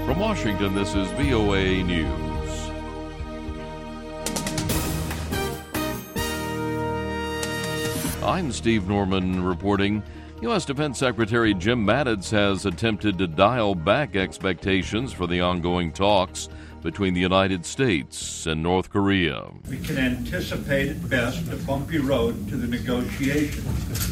From Washington, this is VOA News. I'm Steve Norman reporting. U.S. Defense Secretary Jim Mattis has attempted to dial back expectations for the ongoing talks between the United States and North Korea. We can anticipate at best a bumpy road to the negotiations.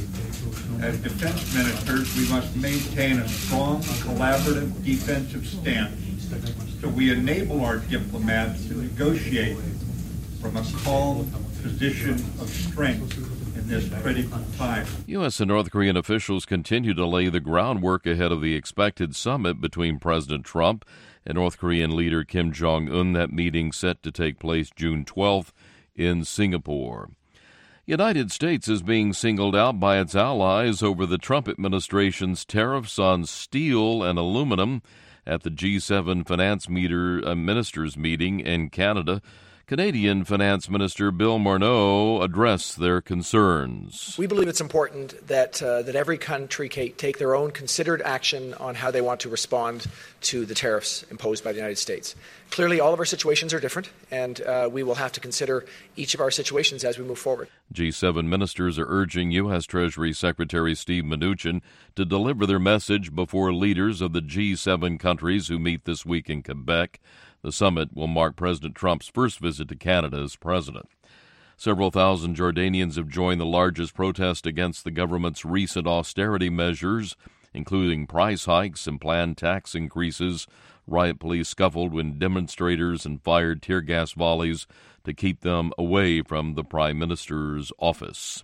As defense ministers, we must maintain a strong, collaborative, defensive stance so we enable our diplomats to negotiate from a calm position of strength in this critical time. U.S. and North Korean officials continue to lay the groundwork ahead of the expected summit between President Trump and North Korean leader Kim Jong-un. That meeting set to take place June 12th in Singapore. United States is being singled out by its allies over the Trump administration's tariffs on steel and aluminum at the G7 finance ministers meeting in Canada. Canadian Finance Minister Bill Morneau addressed their concerns. We believe it's important that every country take their own considered action on how they want to respond to the tariffs imposed by the United States. Clearly, all of our situations are different, and we will have to consider each of our situations as we move forward. G7 ministers are urging U.S. Treasury Secretary Steve Mnuchin to deliver their message before leaders of the G7 countries who meet this week in Quebec. The summit will mark President Trump's first visit to Canada as president. Several thousand Jordanians have joined the largest protest against the government's recent austerity measures, including price hikes and planned tax increases. Riot police scuffled when demonstrators and fired tear gas volleys to keep them away from the Prime Minister's office.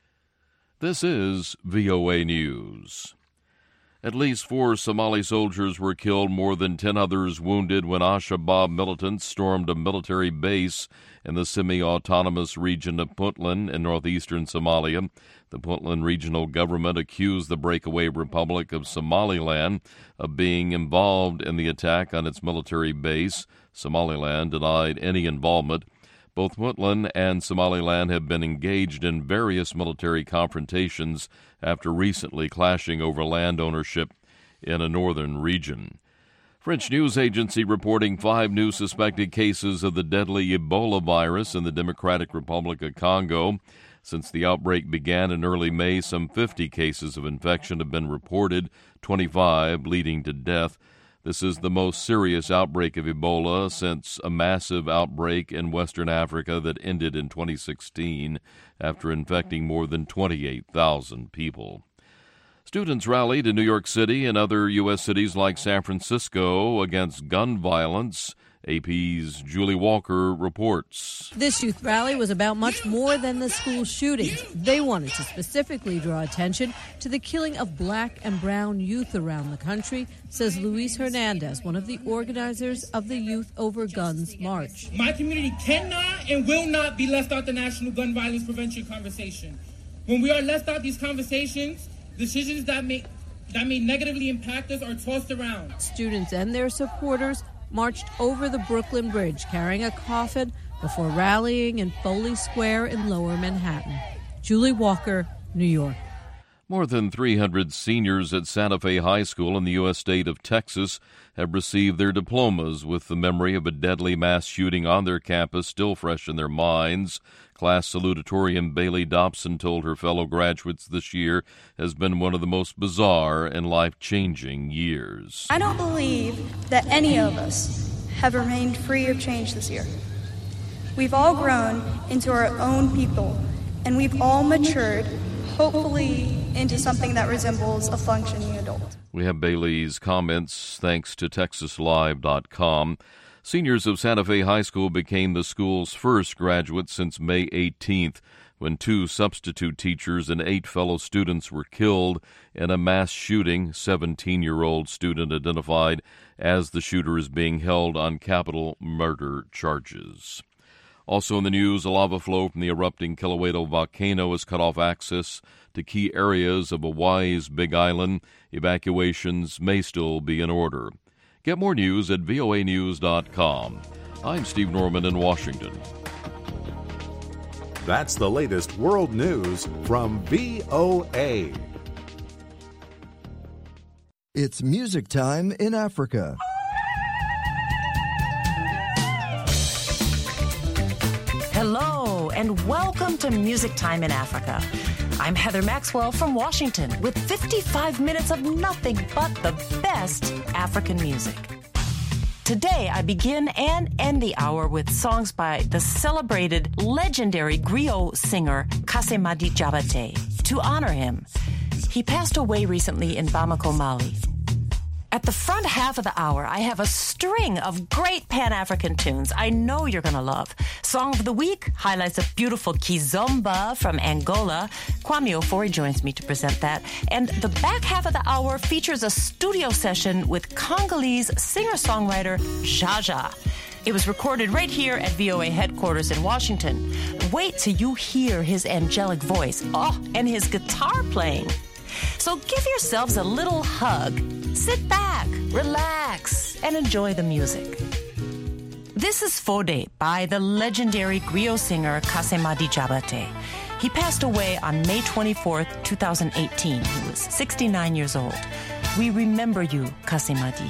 This is VOA News. At least 4 Somali soldiers were killed, more than 10 others wounded when Al-Shabaab militants stormed a military base in the semi-autonomous region of Puntland in northeastern Somalia. The Puntland regional government accused the breakaway Republic of Somaliland of being involved in the attack on its military base. Somaliland denied any involvement. Both Puntland and Somaliland have been engaged in various military confrontations after recently clashing over land ownership in a northern region. French news agency reporting 5 new suspected cases of the deadly Ebola virus in the Democratic Republic of Congo. Since the outbreak began in early May, some 50 cases of infection have been reported, 25 leading to death. This is the most serious outbreak of Ebola since a massive outbreak in Western Africa that ended in 2016 after infecting more than 28,000 people. Students rallied in New York City and other U.S. cities like San Francisco against gun violence. AP's Julie Walker reports. This youth rally was about much more than the school shootings. They wanted to specifically draw attention to the killing of black and brown youth around the country, says Luis Hernandez, one of the organizers of the Youth Over Guns March. My community cannot and will not be left out the national gun violence prevention conversation. When we are left out these conversations, decisions that may negatively impact us are tossed around. Students and their supporters marched over the Brooklyn Bridge carrying a coffin before rallying in Foley Square in Lower Manhattan. Julie Walker, New York. More than 300 seniors at Santa Fe High School in the U.S. state of Texas have received their diplomas with the memory of a deadly mass shooting on their campus still fresh in their minds. Class salutatorian Bailey Dobson told her fellow graduates this year has been one of the most bizarre and life-changing years. I don't believe that any of us have remained free of change this year. We've all grown into our own people, and we've all matured, hopefully, into something that resembles a functioning adult. We have Bailey's comments thanks to TexasLive.com. Seniors of Santa Fe High School became the school's first graduates since May 18th, when 2 substitute teachers and 8 fellow students were killed in a mass shooting. 17-year-old student identified as the shooter is being held on capital murder charges. Also in the news, a lava flow from the erupting Kilauea volcano has cut off access to key areas of Hawaii's Big Island. Evacuations may still be in order. Get more news at voanews.com. I'm Steve Norman in Washington. That's the latest world news from VOA. It's music time in Africa. Hello, and welcome to Music Time in Africa. I'm Heather Maxwell from Washington with 55 minutes of nothing but the best African music. Today, I begin and end the hour with songs by the celebrated, legendary griot singer Kassemady Diabaté. To honor him, he passed away recently in Bamako, Mali. At the front half of the hour, I have a string of great Pan-African tunes I know you're going to love. Song of the Week highlights a beautiful Kizomba from Angola. Kwame Ofori joins me to present that. And the back half of the hour features a studio session with Congolese singer-songwriter Jaja. It was recorded right here at VOA headquarters in Washington. Wait till you hear his angelic voice. Oh, and his guitar playing. So give yourselves a little hug, sit back, relax, and enjoy the music. This is Fode by the legendary griot singer Kassemady Diabaté. He passed away on May 24th, 2018. He was 69 years old. We remember you, Kassemady.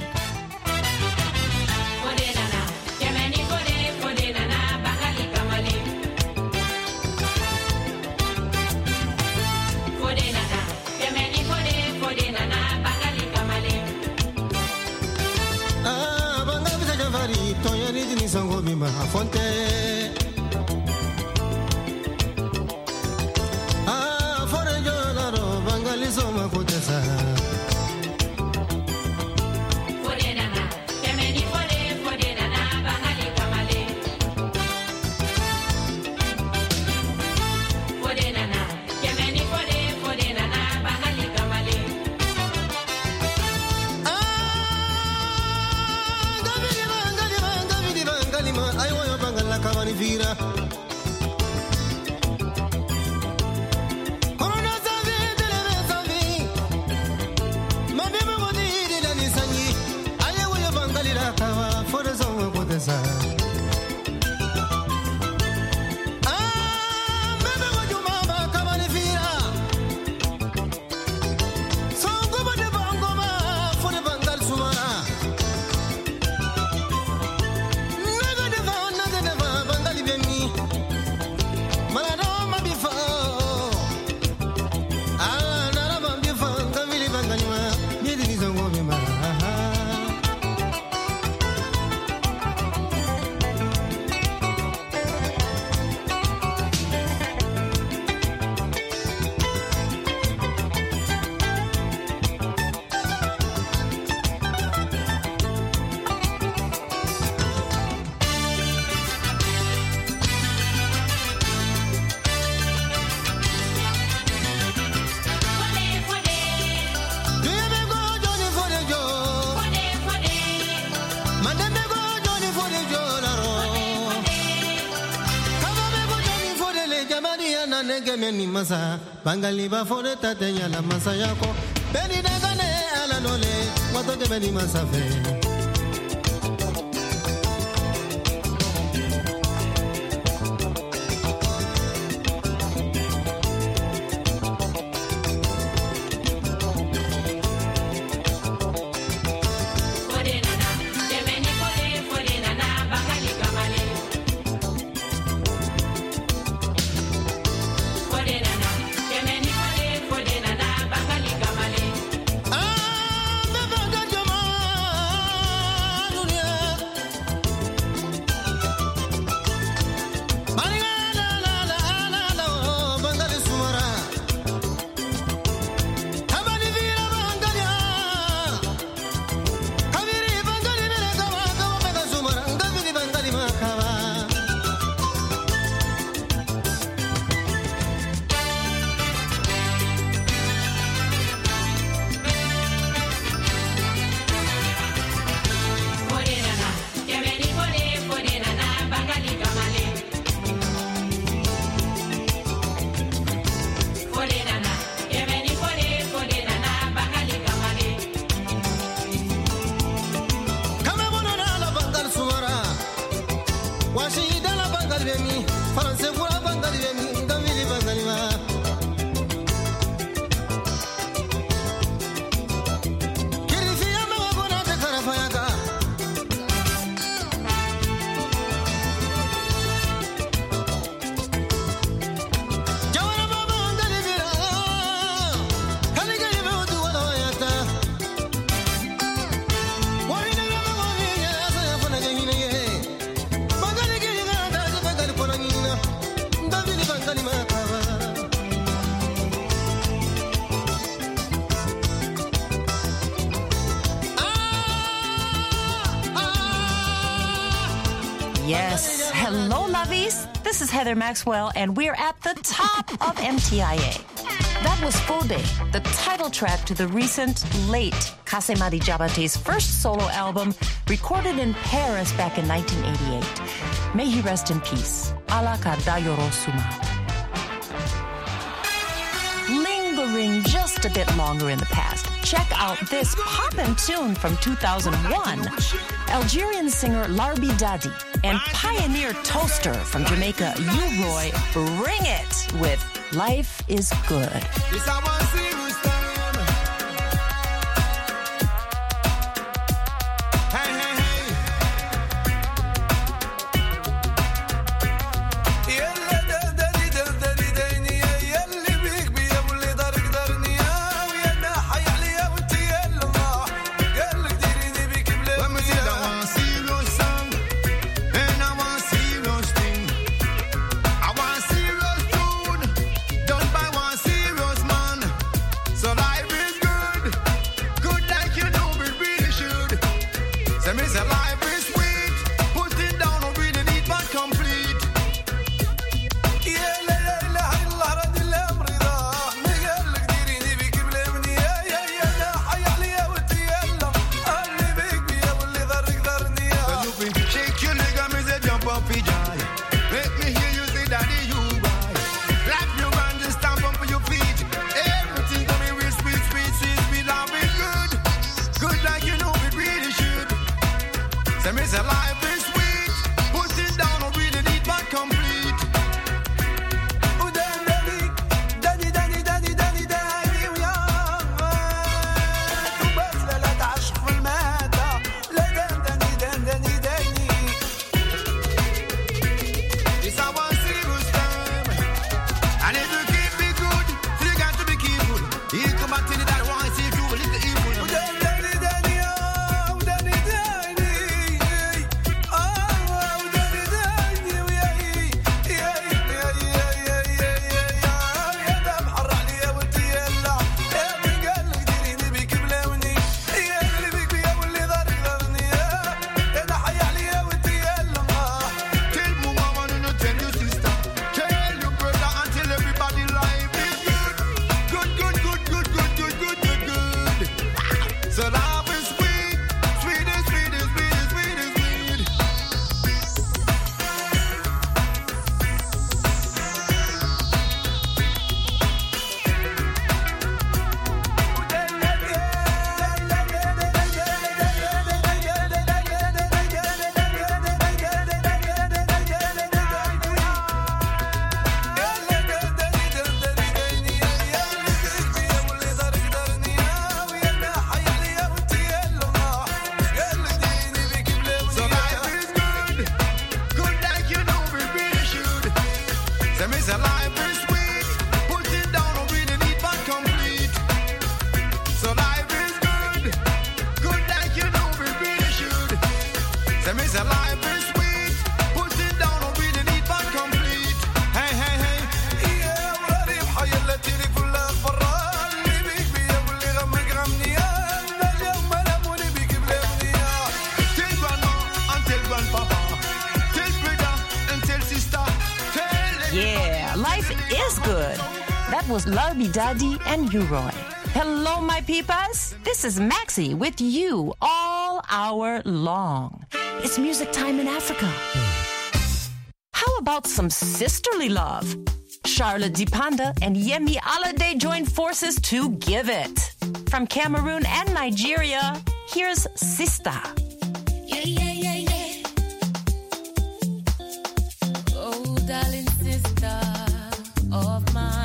Fonte fora jolaro bangali soma kutesa fode nana kemeni fode nana bangali kamale fode nana kemeni fode nana bangali kamale bangali ma ayo bangala kamani vira corona sabe dele sabe mabebe modiri dani sanyi ayo bangali la kawa fora zongo potesa bebe mojuma ba kamani vira songo bode bangoma fora bangal sumara meni masa bangali ba fore tatenya la masa yako beni dagane ala nole wato ke beni masa fe Yes. Hello, lovies. This is Heather Maxwell, and we're at the top of MTIA. That was Fode, the title track to the recent, late Kassemadi Diabaté's first solo album, recorded in Paris back in 1988. May he rest in peace. Ala ka dayoro suma. Lingering just a bit longer in the past, check out this poppin' tune from 2001. Algerian singer Larbi Dadi and pioneer toaster from Jamaica, U-Roy, bring it with Life is Good. Was Larbi Dadi and U-Roy. Hello, my peepas. This is Maxie with you all hour long. It's music time in Africa. How about some sisterly love? Charlotte Dipanda and Yemi Alade joined forces to give it. From Cameroon and Nigeria, here's Sista. Yeah, yeah, yeah, yeah. Oh, darling sister of mine.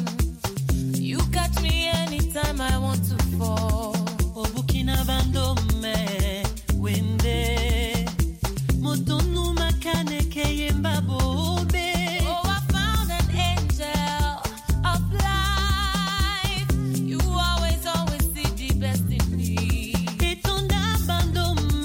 Catch me anytime I want to fall. Oh, Burkina Faso me wende. Motonu makane keye mbabobe. Oh, I found an angel of life. You always see the best in me. Etonda bando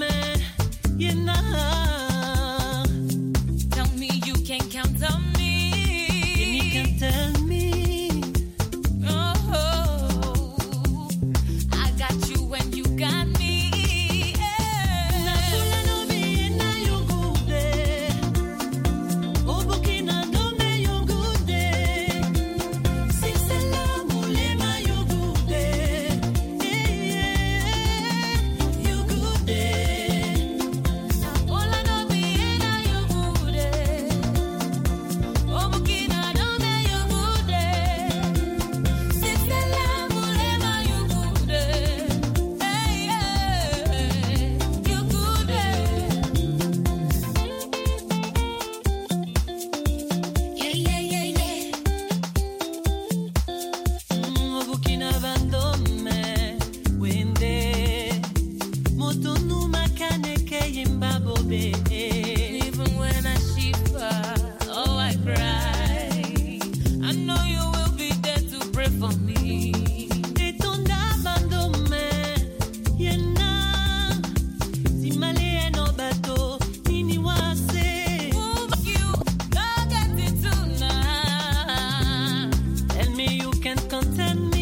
Motonu makane keyimba bobe. Even when I shiver, oh I cry. I know you will be there to pray for me. Detonda bandome, yena. Simale no bato, nini wase. Fuck you, go get it tonight. Tell me you can content me.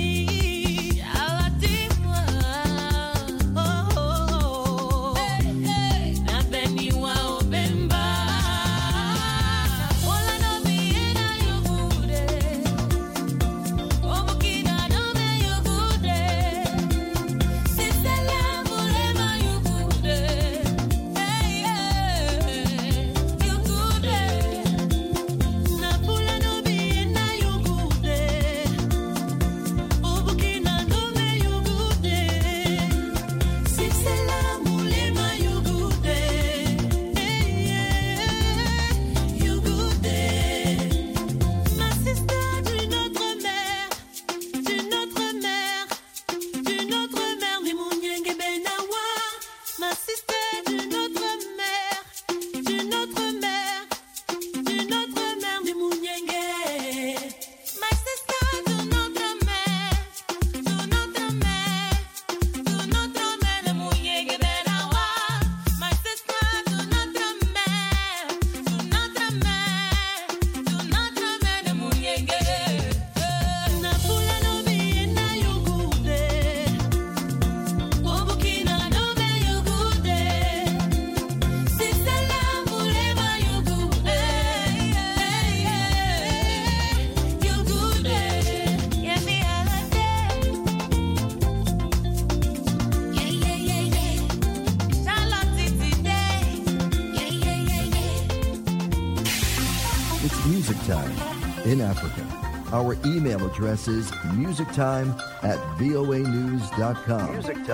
In Africa. Our email address is musictime@voanews.com.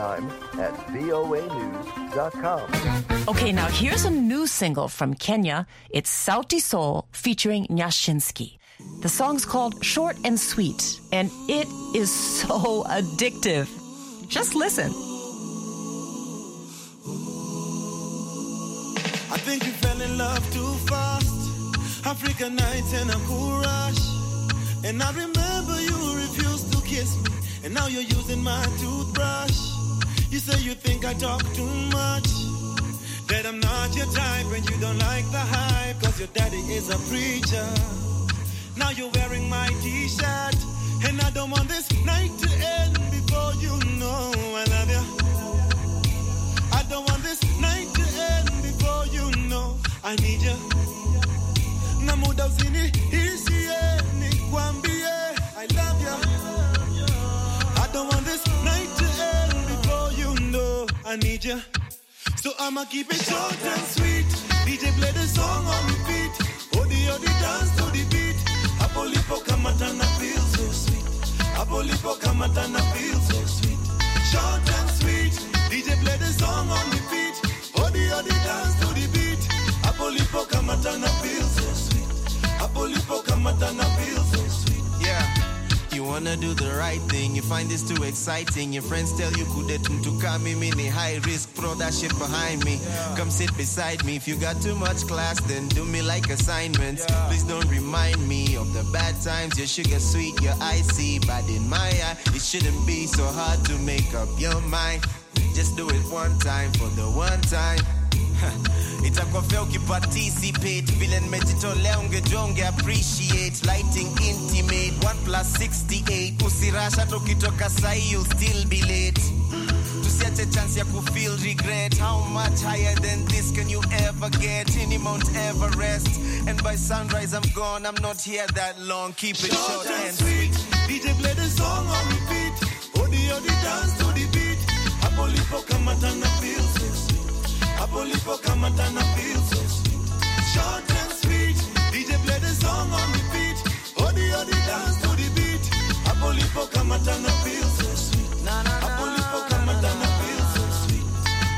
Musictime@voanews.com. Okay, now here's a new single from Kenya. It's Sauti Sol featuring Nyashinski. The song's called Short and Sweet, and it is so addictive. Just listen. I think you fell in love too fast. African nights and a cool rush. And I remember you refused to kiss me. And now you're using my toothbrush. You say you think I talk too much. That I'm not your type when you don't like the hype. Cause your daddy is a preacher. Now you're wearing my t-shirt. And I don't want this night to end before you know I love you. I don't want this night to end before you know I need you. Na muda usini ishie nikwambie I love you. I don't want this night to end before you know I need you. So I'ma keep it short and sweet. DJ play the song on repeat. Odi dance to the beat. Apolipo kamatana feel so sweet. Apolipo kamatana feel so sweet. Short and sweet. DJ play the song on repeat. Odi dance to the beat. Apolipo kamatana feel so sweet. Apolipo kamatana feel so sweet. Yeah. You wanna do the right thing, you find this too exciting. Your friends tell you kudetum to come mini high risk, throw that shit behind me. Come sit beside me. If you got too much class, then do me like assignments. Please don't remind me of the bad times. Your sugar sweet, your icy, but in my eye, it shouldn't be so hard to make up your mind. Just do it one time for the one time. Itakofea ukiparticipate. Vile nimejitolea ungejonge appreciate. Lighting intimate 1+68. Usirasha tukitoka sahi you'll still be late. Tusiache chance ya kufeel regret. How much higher than this can you ever get? In Mount Everest. And by sunrise I'm gone, I'm not here that long. Keep it short and sweet. DJ play the song on repeat. Odi dance to the beat. Apolipo kamatana feel so sweet. Apolipo kamatana feel so sweet. Short and sweet. DJ play the song on repeat. Odi dance to the beat. Apolipo kamatana feel so sweet. Apolipo kamatana feel so sweet.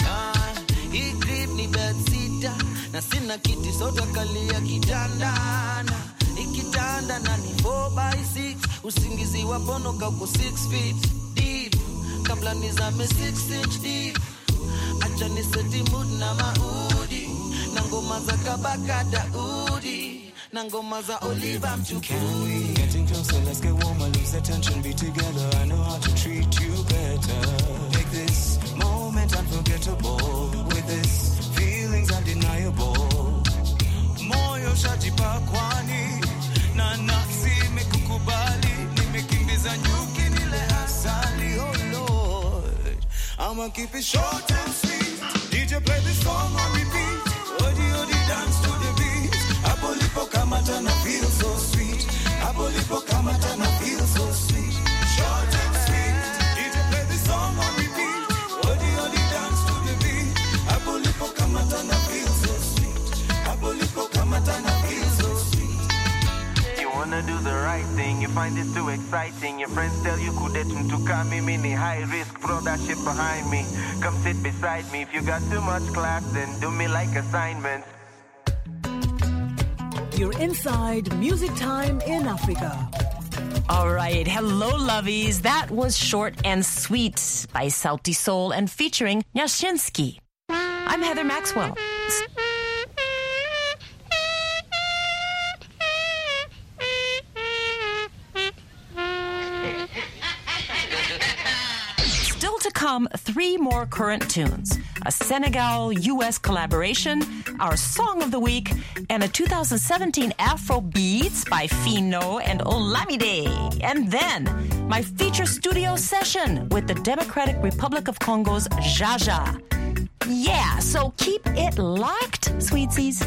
Hii grip ni bedsita. Na sina kiti soto kalia kitandana. Ikitanda na ni 4x6. Usingizi waponoka uko 6 feet deep. Kabla nizame 6 inch deep. Jani seti mood na maudi Nangoma za kabaka daudi Nangoma za oliva mtupu. Can we getting closer, let's get warmer, lose the tension, be together. I know how to treat you better. Make this moment unforgettable. With this, feelings undeniable. Moyo shajipa kwani na nafsi imekukubali. Nimekimbiza nyuki nile asali. Oh Lord, I'ma keep it short and sweet. DJ play this song on repeat. Odi odi dance to the beat. Apolipo kamata na feel so sweet. Apolipo kamata na feel so sweet. Short and sweet. DJ play this song on repeat. Odi odi dance to the beat. Apolipo kamata na feel so sweet. Apolipo kamata na feel so sweet. You wanna do the right thing, you find this too exciting. Your friends tell you kudetum to kami mini high risk, throw that shit behind me. Come sit beside me. If you got too much class, then do me like assignments. You're inside Music Time in Africa. All right. Hello, lovies. That was Short and Sweet by Sauti Sol and featuring Nyashinsky. I'm Heather Maxwell. Still to come, 3 more current tunes. A Senegal-U.S. collaboration, our Song of the Week, and a 2017 Afro Beats by Fino and Olamide. And then, my feature studio session with the Democratic Republic of Congo's Jaja. Yeah, so keep it locked, sweetsies.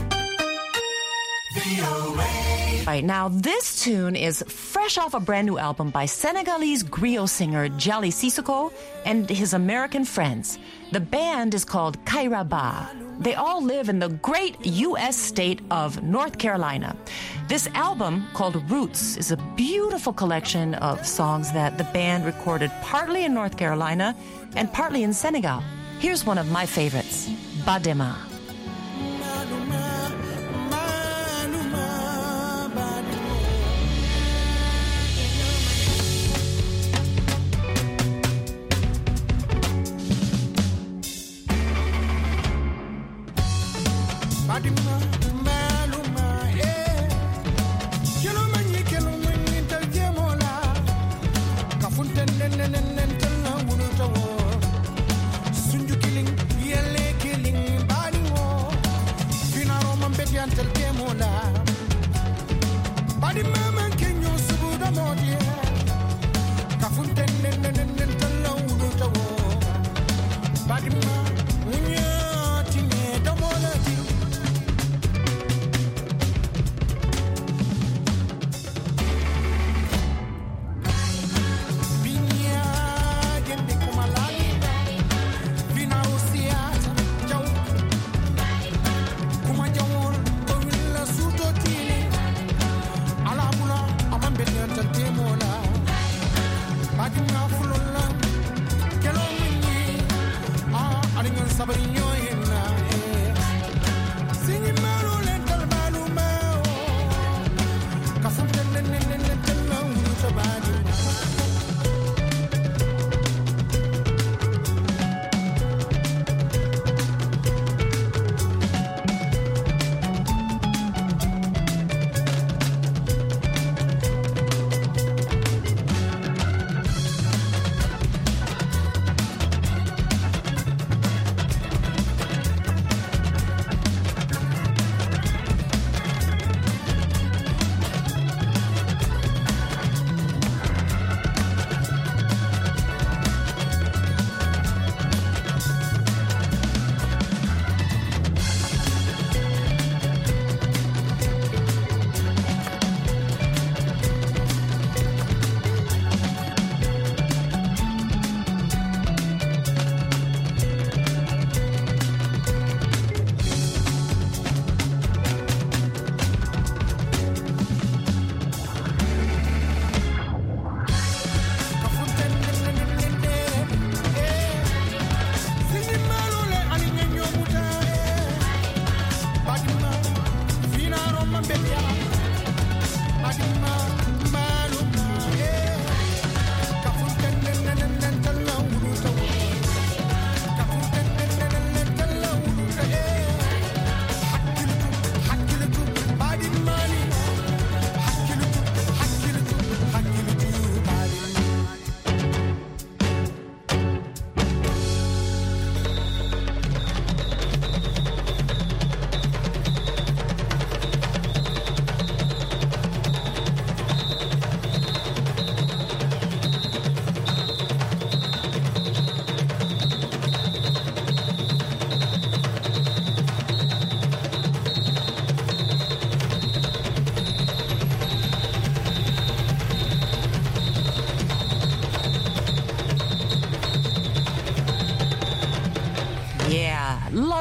Right now, this tune is fresh off a brand new album by Senegalese griot singer Jali Sissoko and his American friends. The band is called Kairaba. They all live in the great U.S. state of North Carolina. This album, called Roots, is a beautiful collection of songs that the band recorded partly in North Carolina and partly in Senegal. Here's one of my favorites, Badema.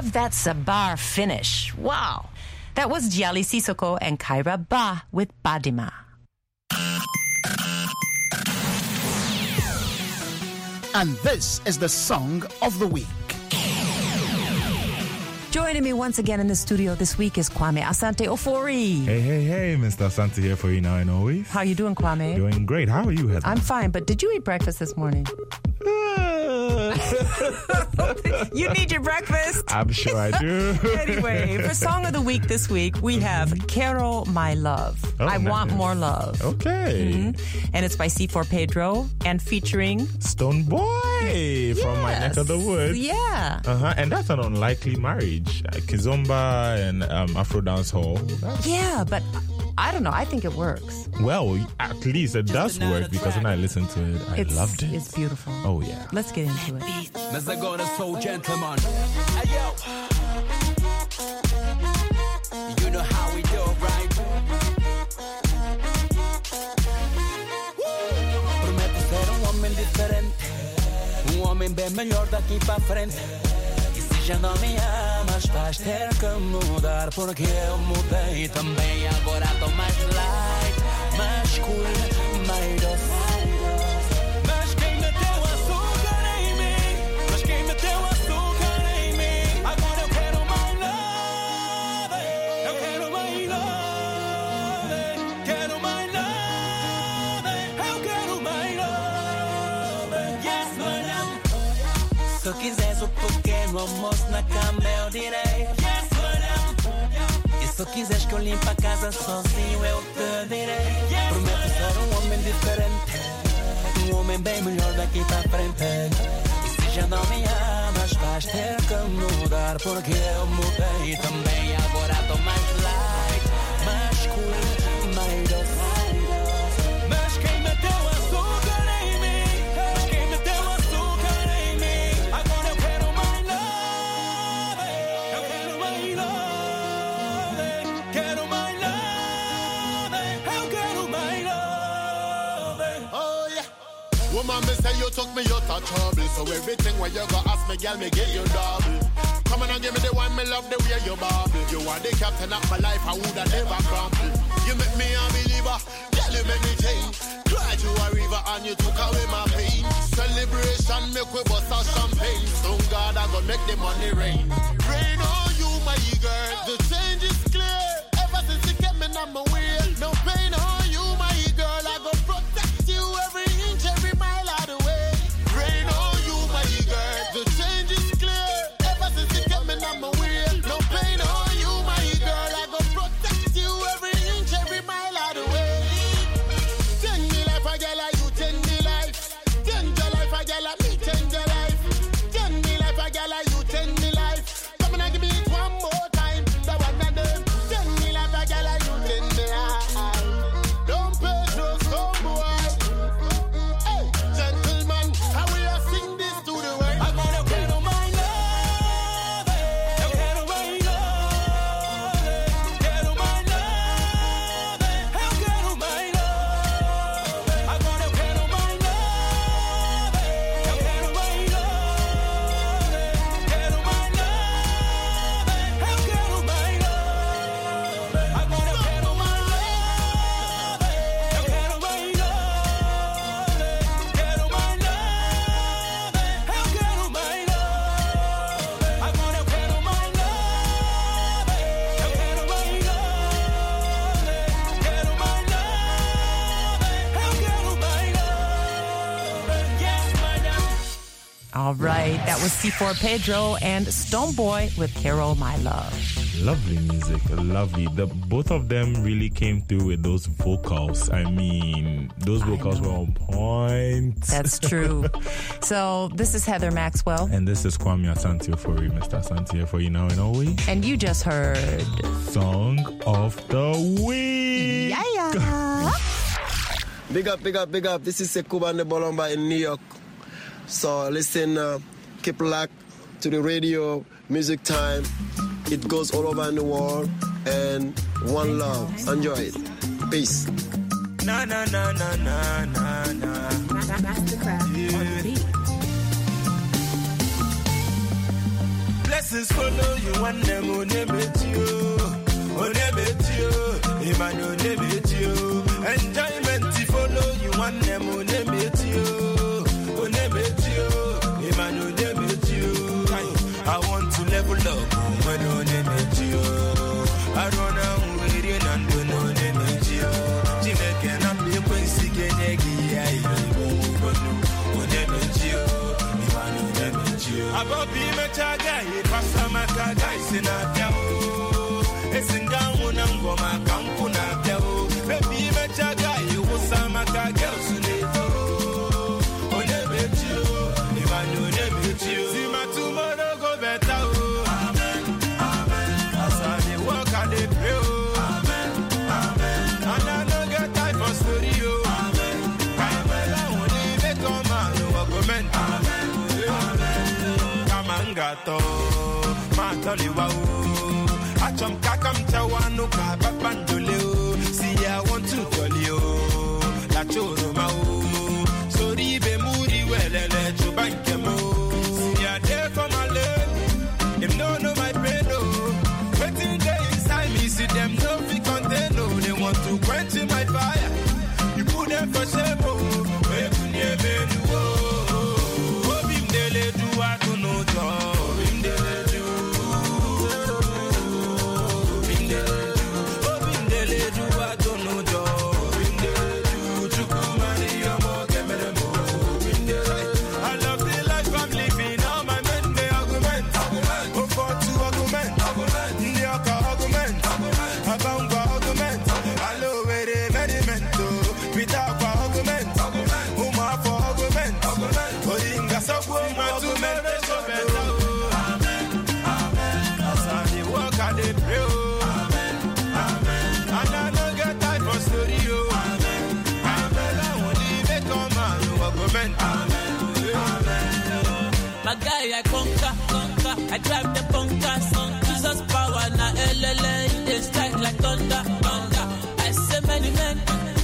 love that Sabar finish. Wow. That was Djali Sissoko and Kyra Ba with Badima. And this is the Song of the Week. Joining me once again in the studio this week is Kwame Asante Ofori. Hey, Mr. Asante here for you now and always. How you doing, Kwame? Doing great. How are you, Heather? I'm fine, but did you eat breakfast this morning? You need your breakfast. I'm sure I do. Anyway, for Song of the Week this week, we have Carol My Love. I Want More Love. Okay. Mm-hmm. And it's by C4 Pedro and featuring Stone Boy from my neck of the woods. Yeah. And that's an unlikely marriage. Kizomba and Afro Dancehall. Yeah, but I don't know. I think it works. Well, at least it does work because when I listened to it, I loved it. It's beautiful. Oh, yeah. Let's get into it. Mr. God is so gentleman. Hey, yo. You know how we do, right? Prometo ser homem diferente. Homem bem melhor daqui pra frente. Já não me amas, vais ter que mudar, porque eu mudei também. Agora tô mais light, mais cool, mais doce. Mas quem meteu açúcar em mim? Mas quem meteu açúcar em mim? Agora eu quero mais love, eu quero mais love, quero mais love, eu quero mais love. Yes, madam. Se quiseres o pequeno almoço na cama eu direi yes, madam. E se quiseres que eu limpe a casa sozinho eu te direi yes, prometo ser homem diferente, homem bem melhor daqui pra frente. E se já não me amas vais ter que mudar, porque eu mudei também. Agora tô mais light, mais cool, mais doce. Mas quem meteu açúcar em mim? Mas quem meteu açúcar em mim? Agora eu quero mais love, eu quero mais love, quero mais love, eu quero mais love. Oh yeah. Woman, me say you took me out of trouble, so everything where you go ask me, girl, me get you double. Come on and give me the one, me love the way you bubble. You are the captain of my life, I woulda never crumble. You make me a believer, girl, you make me change. Cried to a river and you took away my pain. Celebration, make we bust out champagne. Stone God, I go make the money rain. Rain on you, my girl, the change is clear. Ever since you kept me on my wheel. No pain on you, my girl, I go protect you every inch, every mile of the way. Rain on you, my girl, the change is clear. Ever since you kept me on my wheel. No pain on you, my girl, I go protect you every inch, every mile of the way. Change me life, a girl, you change me life. Change your life, a girl, me change your life. Change me life, a girl, you change me life. Come on and give me it one more time. The one of them. Change me life, a girl, you change me life. Don't pay no stone boy. Hey, gentlemen, how we are sing this to the world. I'm gonna get on my love, eu quero my love, quero my love, eu quero my love. Agora eu quero my love, eu quero my love, quero my love, eu quero my love. Agora eu quero my love, eu quero my love, quero my love, eu quero my love. Agora eu quero my love, eu quero my love, quero my love, eu quero my love. Yes, madam. All right, that was C4 Pedro and Stone Boy with Carol My Love. Lovely music, lovely. Both of them really came through with those vocals. I mean, those vocals were on point. That's true. So this is Heather Maxwell. And this is Kwame Asante for you, Mr. Asante for you now and always. And you just heard Song of the Week. Yeah. Big up, big up, big up. This is Sekuba and the Bolomba in New York. So listen, keep locked to the radio, music time. It goes all over in the world. And one love. Enjoy it. Peace. Na na na na na na na. Mastercraft on the beat. Blessings follow you and them on you. Emmanuel Nebetio. Enjoyment follow you and them on Nebetio. Emmanuel Nebetio. I want to level up when on Nebetio. I run away and do no Nebetio. Jimmy and be Quincy Genegi. Abobi mechaga ipasa makaga isinapya o esinga wona ngoma kampuna pya o baby mechaga iwusa makaga usuneto onebetio imanu onebetio sima tomorrow go better o amen amen asani walk and dey pray o amen amen and I no get time for story o amen amen I only make come man no argument amen Gato, Matoliwa, Acham Kakam Tawano, Kapapandoleo, see, I want to tell you, La Choromao, Soribe Moody, well, let you bank them all. See, I there for my leg, them no my pain, no. Waiting there inside me, see them no be content, no. They want to quench my fire. You put them for shame, oh, I conquer, I drive the bunkers. Jesus power na LLA, they strike like thunder. I say many men,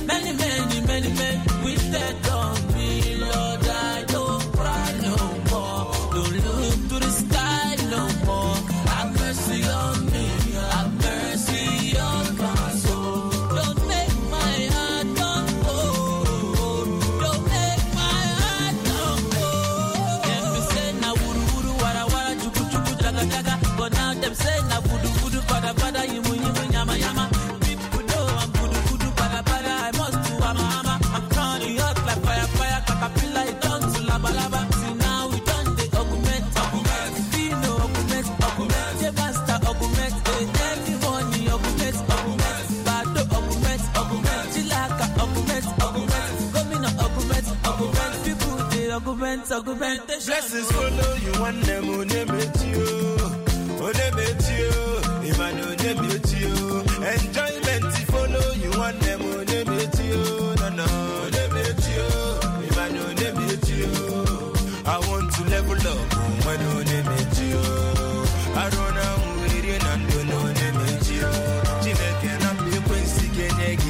with that on me, Lord, I don't cry no more. Don't look to the sky no more. Have mercy on me, have mercy on my soul. Don't make my heart don't go. Don't make my heart don't go. Them be say na wuru wuru wara wara chuku chuku jaga jaga, but now them say na vudu vudu pada pada yimu yimu yama yama. People know I'm vudu vudu pada pada. I must do ama ama. I'm turning hot like fire fire. Caterpillar it turn to lava lava. See now we done the augment. Fino augment. The master augment. Everyone augment. Bado augment. Chilaka augment. Gomina augment. People they augment. Blessings follow you and them who name it you. Emmanuel Nebetio. Enjoyment follow you and them who name it you. No, Emmanuel Nebetio. I want to level up when you name it you. I run away and do no name it you. Jimmy cannot be Quincy Genegi.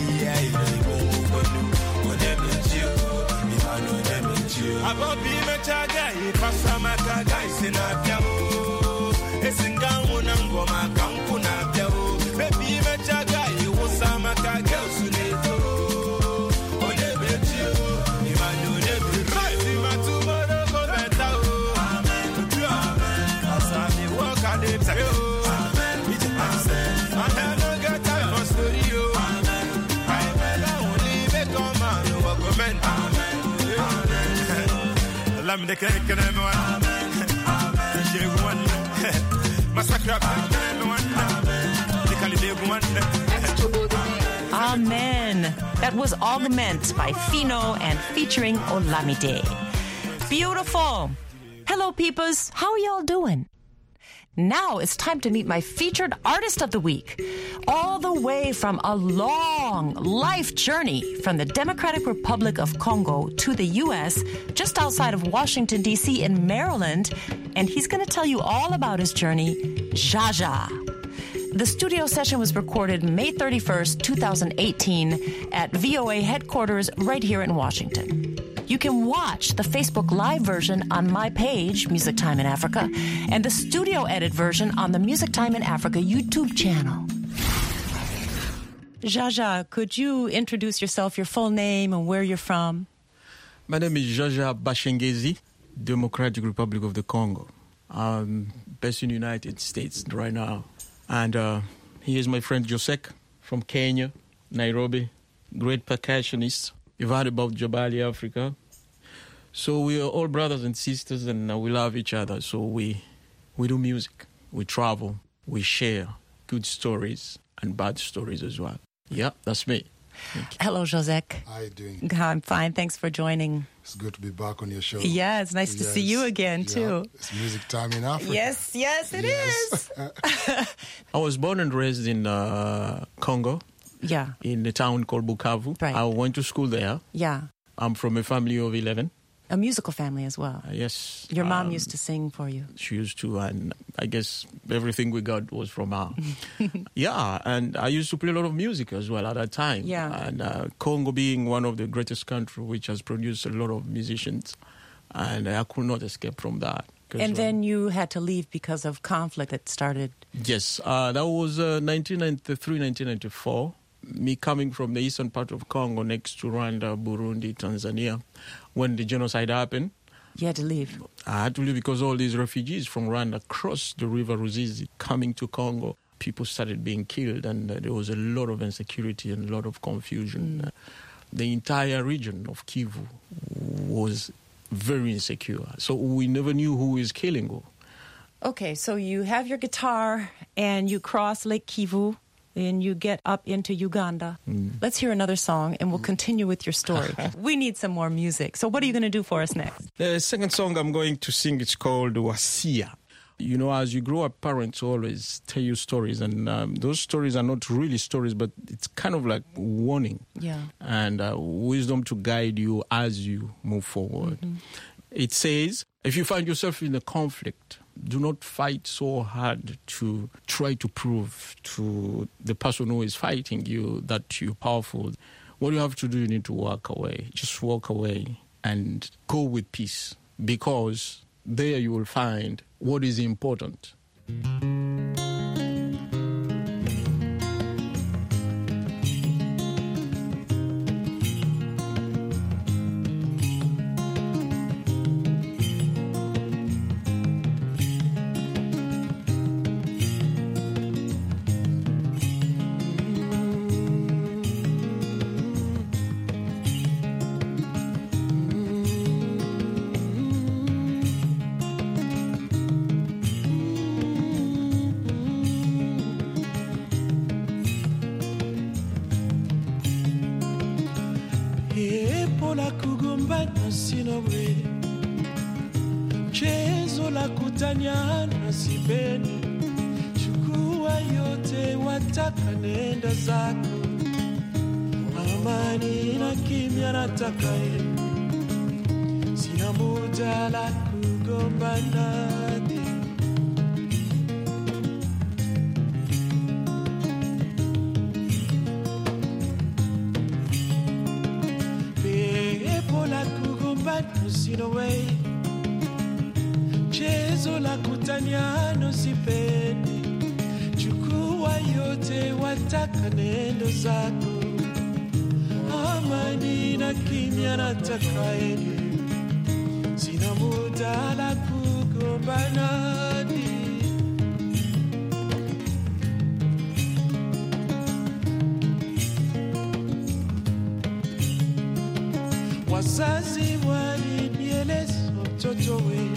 Emmanuel Nebetio. Abobi mechaga ipasa makaga isinapya o. Esinga wona ngoma kampuna pya o. Baby mechaga iwusa makaga usuneto. Onebetio, Emmanuel Nebetio. Ma tomorrow go better o. Amen. Asami walk and dey pray o. Amen. And I no get time for story o. Amen. I only make a man no argument. Amen. Lam de kekene mo. Amen. Je one. Massacre. Amen. That was Augment by Fino and featuring Olamide. Beautiful. Hello, peepers. How are y'all doing? Now it's time to meet my featured artist of the week. All the way from a long life journey from the Democratic Republic of Congo to the U.S., just outside of Washington, D.C. in Maryland. And he's going to tell you all about his journey, Jaja. The studio session was recorded May 31st, 2018 at VOA headquarters right here in Washington. You can watch the Facebook Live version on my page, Music Time in Africa, and the studio edit version on the Music Time in Africa YouTube channel. Jaja, could you introduce yourself, your full name, and where you're from? My name is Jaja Bashengezi, Democratic Republic of the Congo. I'm based in the United States right now. And here's my friend Josek from Kenya, Nairobi, great percussionist. You've heard about Jabali Africa. So we are all brothers and sisters, and we love each other. So we do music, we travel, we share good stories and bad stories as well. Yeah, that's me. Hello, Josek. How are you doing? I'm fine. Thanks for joining. It's good to be back on your show. Yeah, it's nice to see you again, too. It's Music Time in Africa. Yes, it is. I was born and raised in Congo. Yeah. In a town called Bukavu. Right. I went to school there. Yeah. I'm from a family of 11. A musical family as well. Yes. Your mom used to sing for you. She used to, and I guess everything we got was from her. Yeah, and I used to play a lot of music as well at that time. Yeah. And Congo being one of the greatest countries which has produced a lot of musicians, and I could not escape from that. And then you had to leave because of conflict that started. Yes, that was 1993, 1994. Me coming from the eastern part of Congo next to Rwanda, Burundi, Tanzania, when the genocide happened. You had to leave? I had to leave because all these refugees from Rwanda crossed the river Ruzizi coming to Congo. People started being killed, and there was a lot of insecurity and a lot of confusion. The entire region of Kivu was very insecure. So we never knew who is killing who. Okay, so you have your guitar and you cross Lake Kivu. And you get up into Uganda. Let's hear another song, and we'll continue with your story. We need some more music. So what are you going to do for us next? The second song I'm going to sing, it's called Wasia. You know, as you grow up, parents always tell you stories, and those stories are not really stories, but it's kind of like warning. Yeah. And wisdom to guide you as you move forward. It says, if you find yourself in a conflict, do not fight so hard to try to prove to the person who is fighting you that you're powerful. What you have to do, you need to walk away. Just walk away and go with peace, because there you will find what is important. Chezo la kutanyana sipendi, chukua yote wataka nenda zako, amani na kimya nataka sina muda la kugombana. Pepo la kugombana sina way, chezo la kutanyano sipendi, chukua yote wataka nendo zako, amani na kimya nataka sina muda la kugombana. Wazazi walinieleza mtoto we,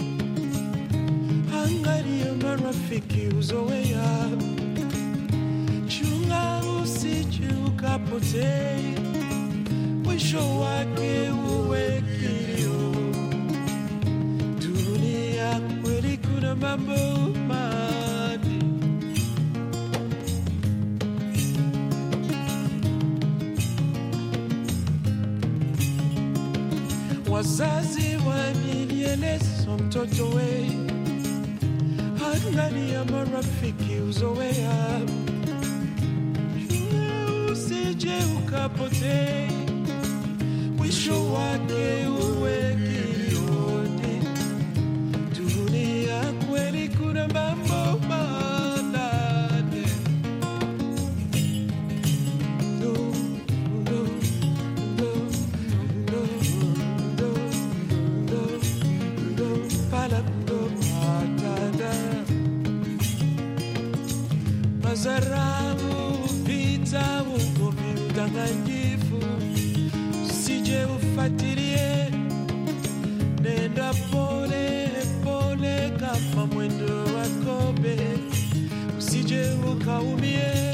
angalia marafiki uzoea, chunga usije ukapotea, mwisho wake uwe kilio. Dunia kweli kuna mambo madi, wazazi walinieleza mtoto we, angalia marafiki uzoea, usije ukapotea, mwisho wake uwe Mazarau, vita, ugomvi, udanganyifu, usije ufatilie, nenda pole pole kama mwendo wa kobe, usije ukaumie.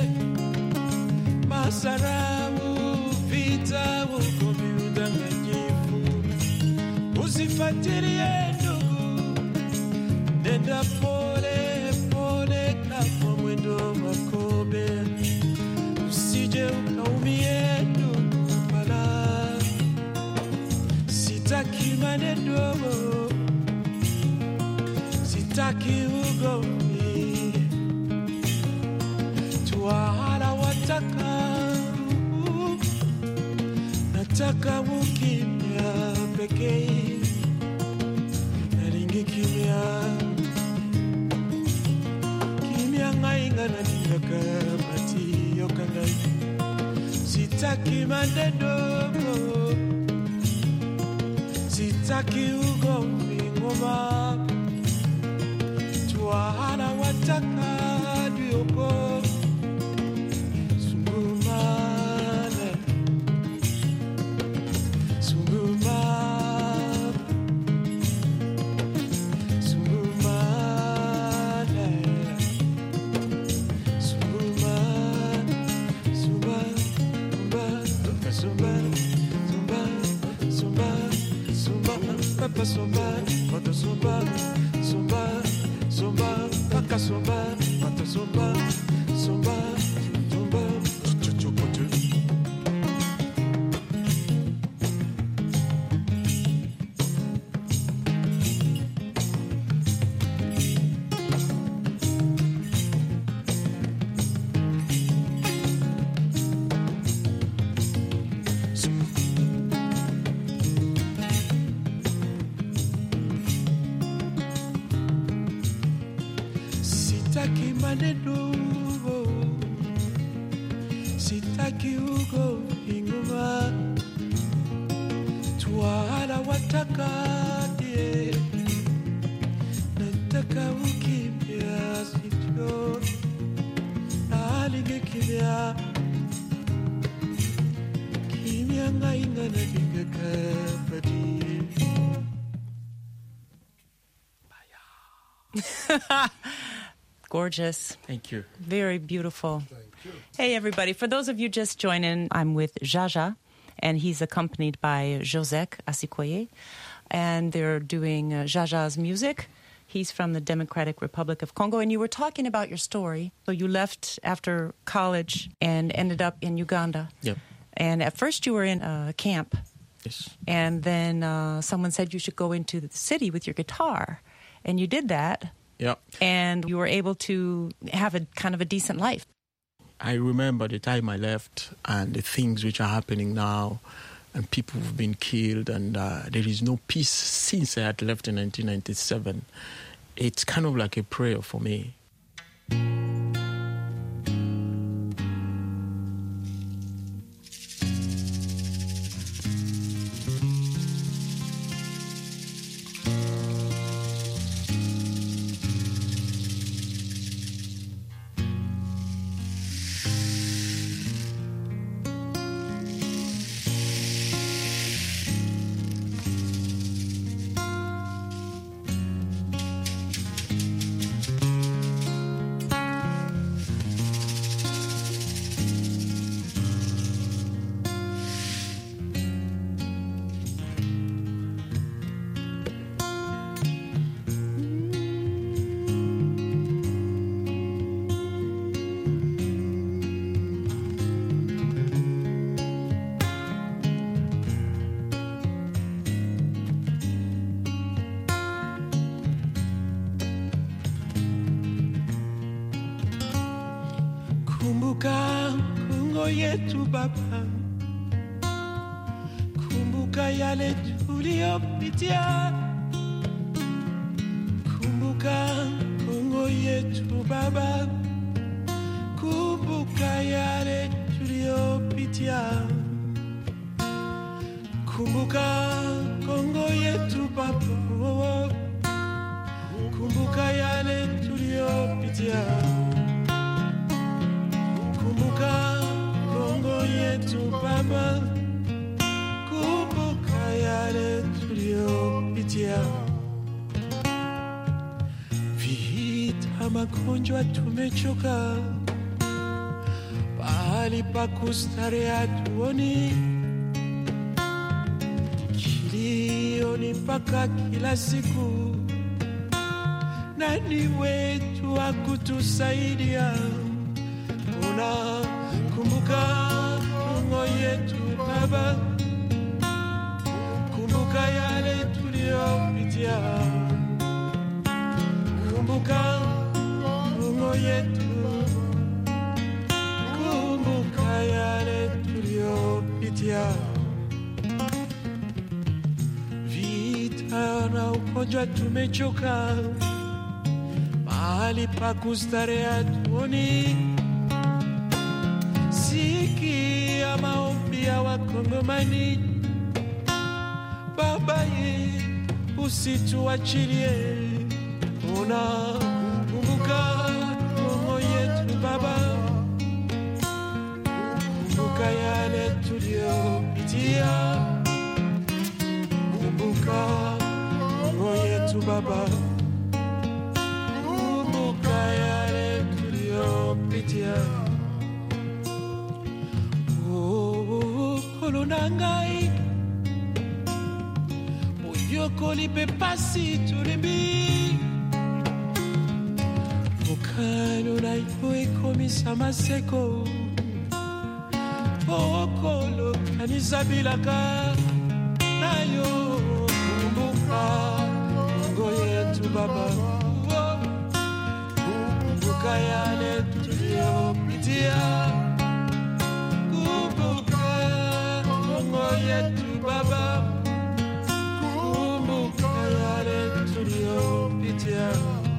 Mazarau, vita, ugomvi, udanganyifu, usifatilie ndugu, nenda pole pole kama mwendo wa kobe, usije ukaumie ndugu bala. Sitaki maneno, sitaki ugomvi, tuwala wataka, nataka ukimya pekee, nalingi kimya, kimya ngainga na ningaka mati yokangai. Sitaki maneno, sitaki ugomvi ngoma, tuwala wataka dioko. Sungumane, sungumane, sungumane, sungumane, sumba, sumba, sumba, sumba, sumba, sumba, papa sumba, mata sumba, sumba, sumba, paka sumba, mata sumba, sumba, sumba, chuchupotu. Sitaki maneno, sitaki ugomvi ngoma, tuwala wataka die, nataka ukimya sityo, alinge kimya, kimya ngainga na ningaka pati. Gorgeous. Thank you. Very beautiful. Thank you. Hey, everybody. For those of you just joining, I'm with Jaja, and he's accompanied by Josek Asikoye, and they're doing Jaja's music. He's from the Democratic Republic of Congo, and you were talking about your story. So you left after college and ended up in Uganda. Yep. And at first you were in a camp. Yes. And then someone said you should go into the city with your guitar. And you did that. Yeah. And you were able to have a kind of a decent life. I remember the time I left and the things which are happening now, and people have been killed, and there is no peace since I had left in 1997. It's kind of like a prayer for me. Kumbuka Kongo yetu baba, kumbuka yale tuliyopitia. Kumbuka Kongo yetu baba, kumbuka yale tuliyopitia. Kumbuka Kongo yetu baba, kumbuka yale tuliyopitia. yetu Baba, kumbuka yale tuliyopitia, vita, magonjwa, tumechoka, pahali pa kustarehe hatuoni, kilio ni mpaka kila siku. Nani wetu wa kutusaidia? Kumbuka roho yetu Baba, kumbuka yale tuliyopitia, kumbuka roho yetu, kumbuka yale tuliyopitia, vita na ugonjwa, tumechoka, mahali pa kustarehe hatuoni. Sikia maombi ya Wakongomani, Baba ye, usituachilie. Kumbuka roho yetu Baba, kumbuka yale tuliyopitia, kumbuka roho yetu Baba, kumbuka yale tuliyopitia. Kolonangai Muyoko lipe pasi tulimbi, Mukano na ipoe komisa maseko, Okolo kanisa bilaka nayo, kumbuka roho yetu Baba, kumbuka yale tuliyopitia, yetu Baba, kumbuka yale tuliyopitia.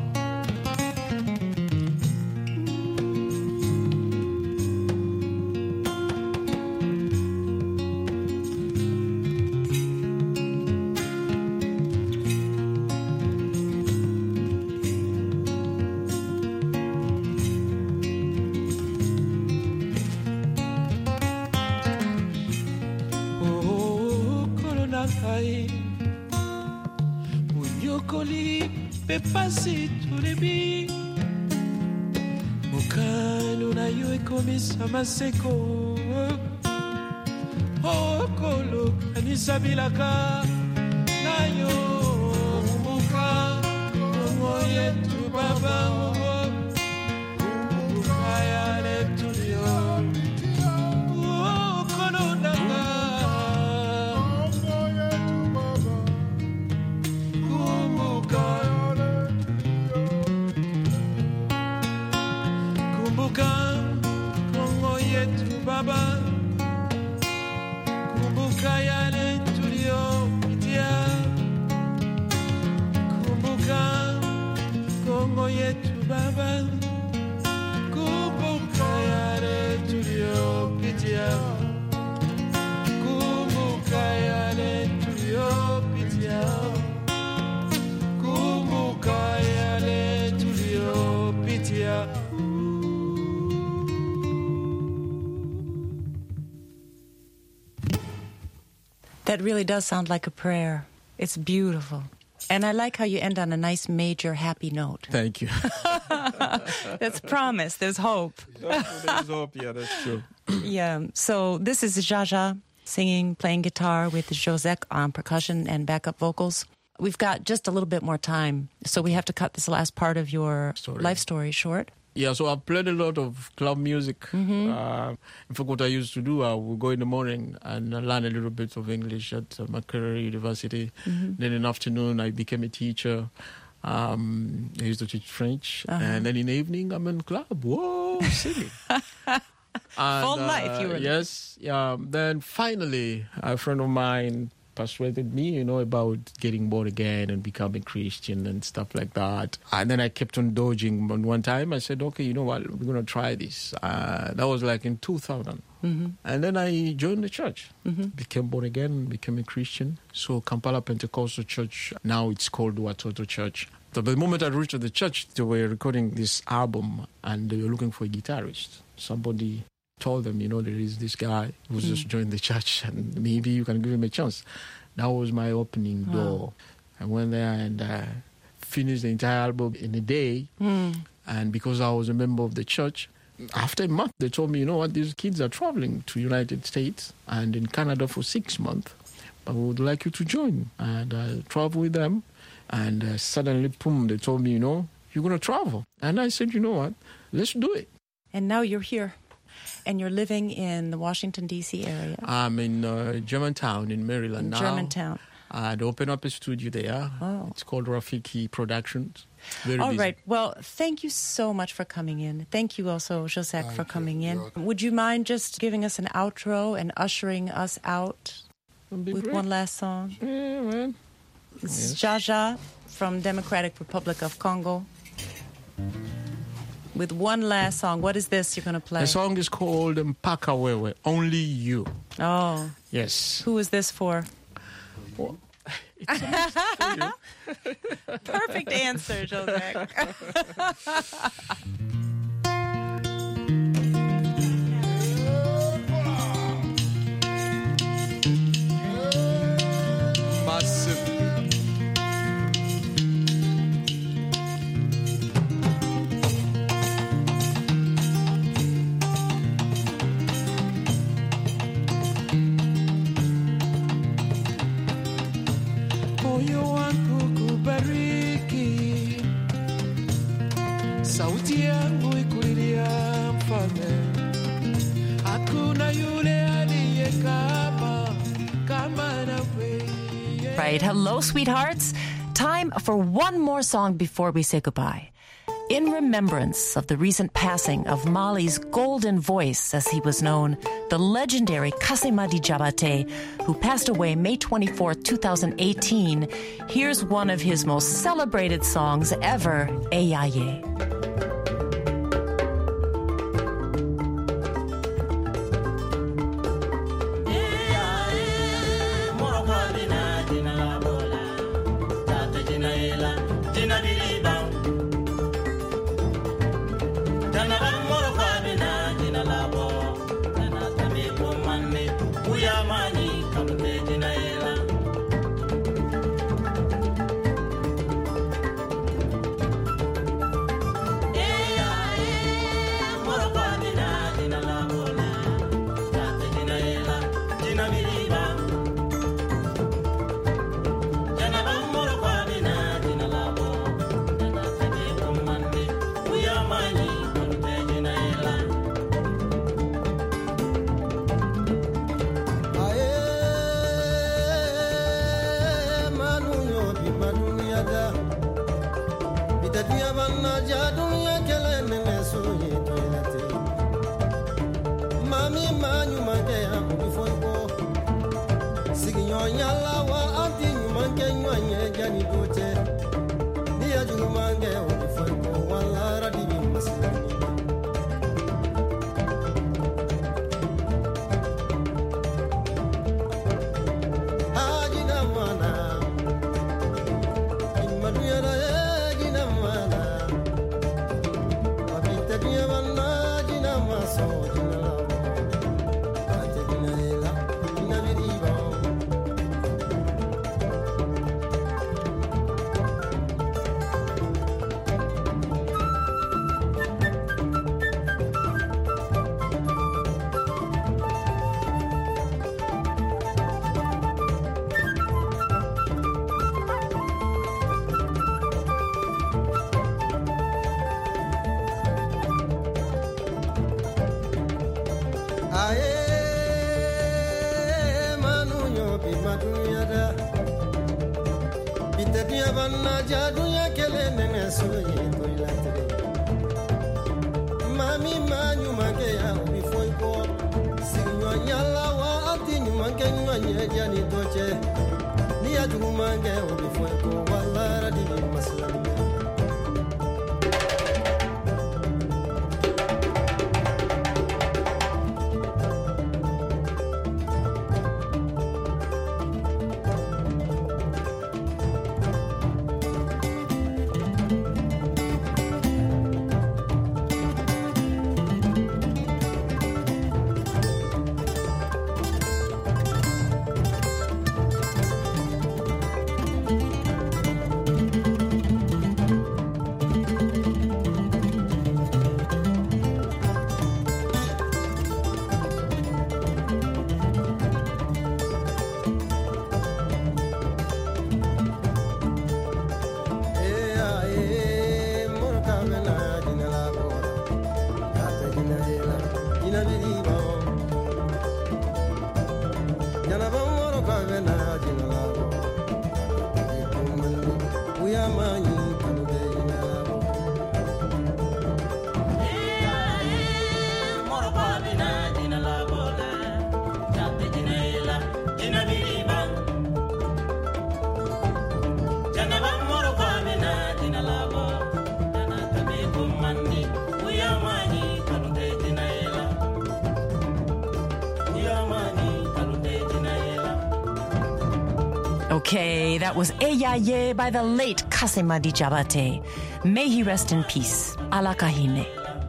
Muyokoli pepasi tulebi, Mukano na yo ekomisa maseko, Okolo kanisa bilaka nayo, kumbuka roho yetu Baba, kumbuka yale tuliyopitia, Okolo nanga Baba, kumbuka yale tuliyopitia, kumbuka Kongo yetu Baba, kumbuka yale tuliyopitia, kumbuka yale tuliyopitia, kumbuka yale tuliyopitia. That really does sound like a prayer. It's beautiful. And I like how you end on a nice, major, happy note. Thank you. That's promise. There's hope. There's hope, yeah, that's true. Yeah. So this is Jaja singing, playing guitar with Josek on percussion and backup vocals. We've got just a little bit more time, so we have to cut this last part of your life story short. Yeah, so I've played a lot of club music. In fact, what I used to do, I would go in the morning and learn a little bit of English at Makerere University. Then in the afternoon, I became a teacher. I used to teach French. And then in the evening, I'm in club. Whoa, singing. Full life, you were. Yes. Then finally, a friend of mine persuaded me, about getting born again and becoming Christian and stuff like that. And then I kept on dodging. And one time I said, okay, you know what, we're going to try this. That was like in 2000. And then I joined the church, became born again, became a Christian. So Kampala Pentecostal Church, now it's called Watoto Church. So the moment I reached the church, they were recording this album and they were looking for a guitarist, somebody told them, there is this guy who's just joined the church and maybe you can give him a chance. That was my opening door. I went there and finished the entire album in a day. And because I was a member of the church, after a month, they told me, these kids are traveling to United States and in Canada for 6 months. But we would like you to join. And I traveled with them. And suddenly, boom, they told me, you're going to travel. And I said, you know what, let's do it. And now you're here. And you're living in the Washington, D.C. area. I'm in Germantown in Maryland now. Germantown. I'd opened up a studio there. Oh. It's called Rafiki Productions. Very All busy. right. Well, thank you so much for coming in. Thank you also, Josek, for coming in. Would you mind just giving us an outro and ushering us out with great. one last song? Yeah, man. This is Jaja from Democratic Republic of Congo. With one last song. What is this you're going to play? The song is called Mpaka Wewe, Only You. Oh. Yes. Who is this for? Perfect answer, Josek. Massive. Moyo wangu kubariki, sauti yangu ikulilia mfalme, hakuna yule aliye kama nawe. Right. Hello, sweethearts. Time for one more song before we say goodbye. In remembrance of the recent passing of Mali's golden voice, as he was known, the legendary Kassemady Diabaté, who passed away May 24, 2018, here's one of his most celebrated songs ever, Eyaye. Okay, that was Eyaye by the late Kasema Dijabate. May he rest in peace. Alakahine.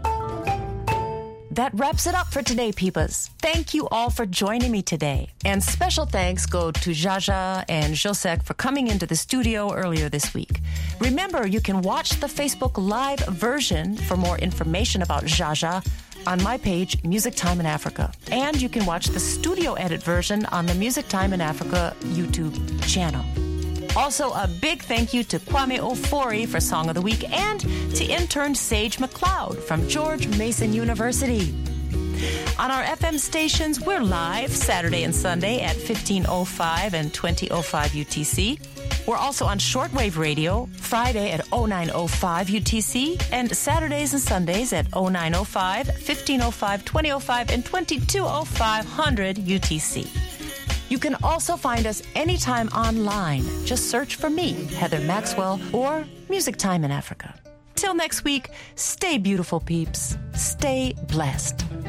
That wraps it up for today, peepas. Thank you all for joining me today. And special thanks go to Jaja and Josek for coming into the studio earlier this week. Remember, you can watch the Facebook Live version for more information about Jaja on my page, Music Time in Africa. And you can watch the studio edit version on the Music Time in Africa YouTube channel. Also, a big thank you to Kwame Ofori for Song of the Week and to intern Sage McLeod from George Mason University. On our FM stations, we're live Saturday and Sunday at 15:05 and 20:05 UTC. We're also on shortwave radio Friday at 09:05 UTC and Saturdays and Sundays at 09:05, 15:05, 20:05, and 22:05 UTC. You can also find us anytime online. Just search for me, Heather Maxwell, or Music Time in Africa. Till next week, stay beautiful, peeps. Stay blessed.